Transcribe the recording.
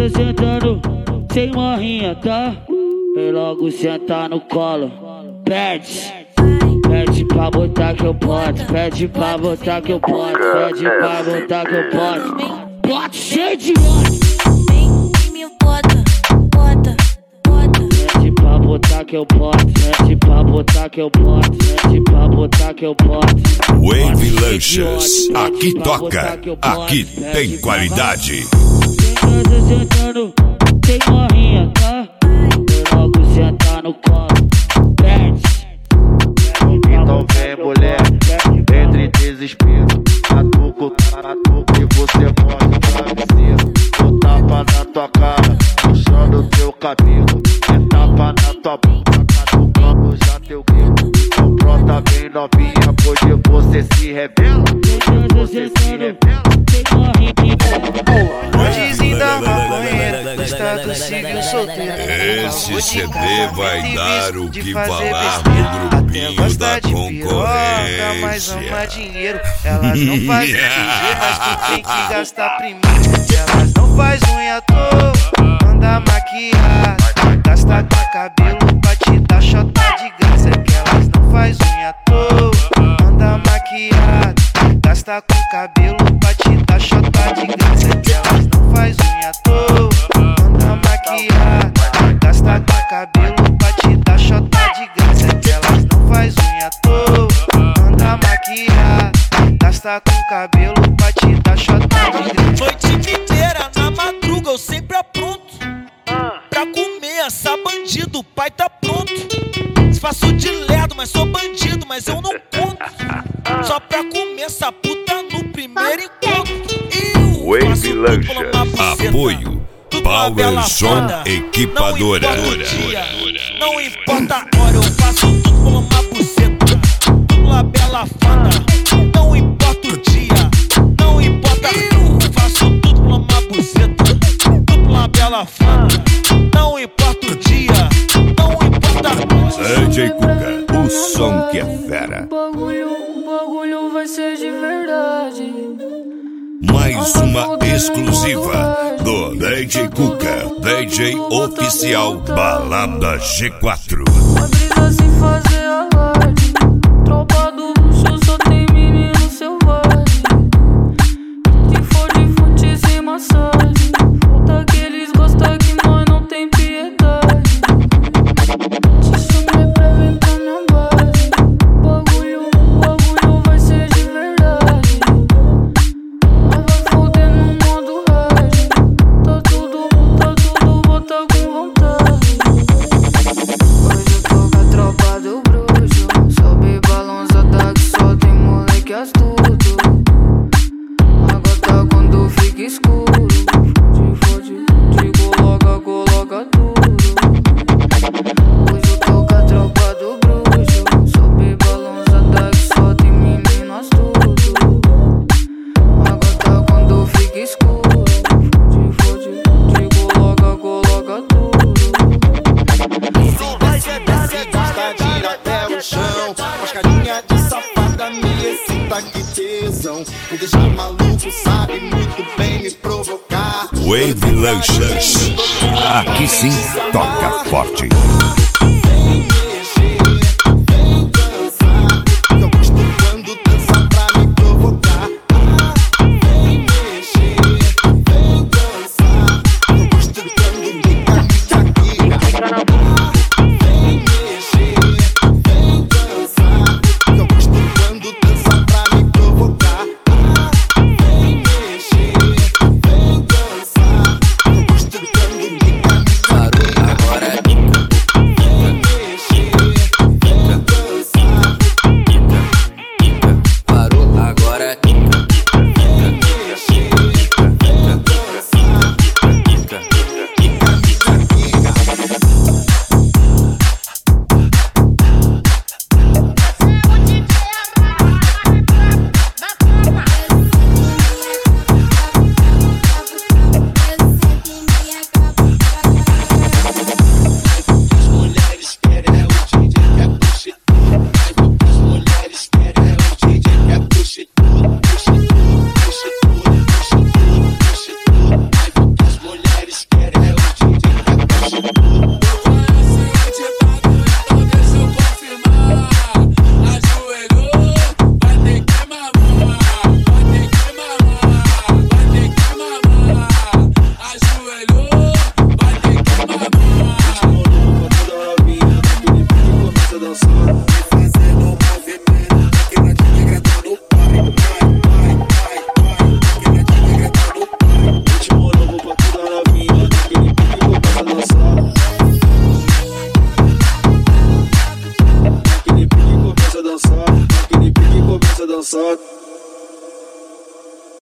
sentando sem marrinha, tá? Vem logo sentar no colo. Pede pra botar que eu boto. Pede pra botar que eu boto. Pede pra botar que eu boto. Bote cheio de ódio. Vem e me bota. Pede pra botar que eu boto. Pede pra botar que eu boto. Pede pra botar que eu boto. Wave Lanchas, aqui toca, aqui tem qualidade. Sentando sem marrinha, tá? Vem logo sentar no colo. Então vem mulher, entre desespero. Atuco e você morre travesseiro. Vou tapa na tua cara, puxando teu cabelo. É tapa na tua boca, catucando já teu grito. Então pronta, bem novinha, hoje você se revela. Você se revela. Antezinho da maconheira, estado civil solteiro. Esse CD vai dar o que falar no grupinho da concorrência. Mas ama dinheiro, elas não fazem XG, mas tu tem que gastar primeiro. Elas não faz unha à toa, anda maquiada, gasta com cabelo pra te dar chota de graça. É que elas não faz unha à toa, anda maquiada, gasta com cabelo pra te dar chota de graça. É que elas não faz unha à toa, anda maquiada, gasta com cabelo pra te dar chota de graça. É que elas não faz unha à toa, anda maquiada, gasta com cabelo pra te dar chota de graça. Noite inteira na madruga eu sempre apronto pra comer essa bandido, o pai tá pronto. Faço de lerdo, mas sou bandido, mas eu não conto. Só pra comer essa puta no primeiro encontro. Wave Lanchas, apoio Power Zone Equipadora. Não importa a hora, eu faço tudo por uma buceta. Dupla bela fada, não importa o dia, não importa. Eu faço tudo por uma buceta. Dupla bela fada, não importa o dia, não importa a hora. DJ Cuca, o som que é fera. O bagulho vai ser de verdade. Mais uma exclusiva do DJ Cuca, DJ oficial Balada G4. A brisa sem fazer alarde. Tropa do luxo só tem menino selvagem. Se for de fute sem massagem, falta que eles gostam que nós não tem piedade. Te chamei pra vir pra minha base. O bagulho vai ser de verdade. Nós vai foder no modo hard. Tá tudo, bota com vontade. Hoje eu tô com a tropa do bruxo. Sobe balançada que só tem moleque astuto. A gata quando fica escuro, fode, coloca tudo. Hoje eu tô com a tropa do bruxo. Sobe balançada que só tem menino astuto. A gata quando fica escuro, fode, coloca tudo. Vai chegar, tira até o chão. Mascarinha de safada me excita, que tesão. Me deixa maluco, sabe muito bem me provocar. Wave Lanchas, aqui sim toca forte. Vem mexer, vem dançar. Eu gosto quando dança pra me provocar. Vem mexer, vem dançar. Eu gosto quando fica me chaqueira. Vem mexer, vem dançar. Eu gosto quando dança pra me provocar. Vem mexer, vem dançar. Eu gosto quando fica me chaqueira. dançar, vai fazendo movimento, maquiladinha gritando pai, maquiladinha gritando pai. Ritmo novo pra toda novinha, naquele pique começa a dançar. Naquele pique começa a dançar, naquele pique começa a dançar.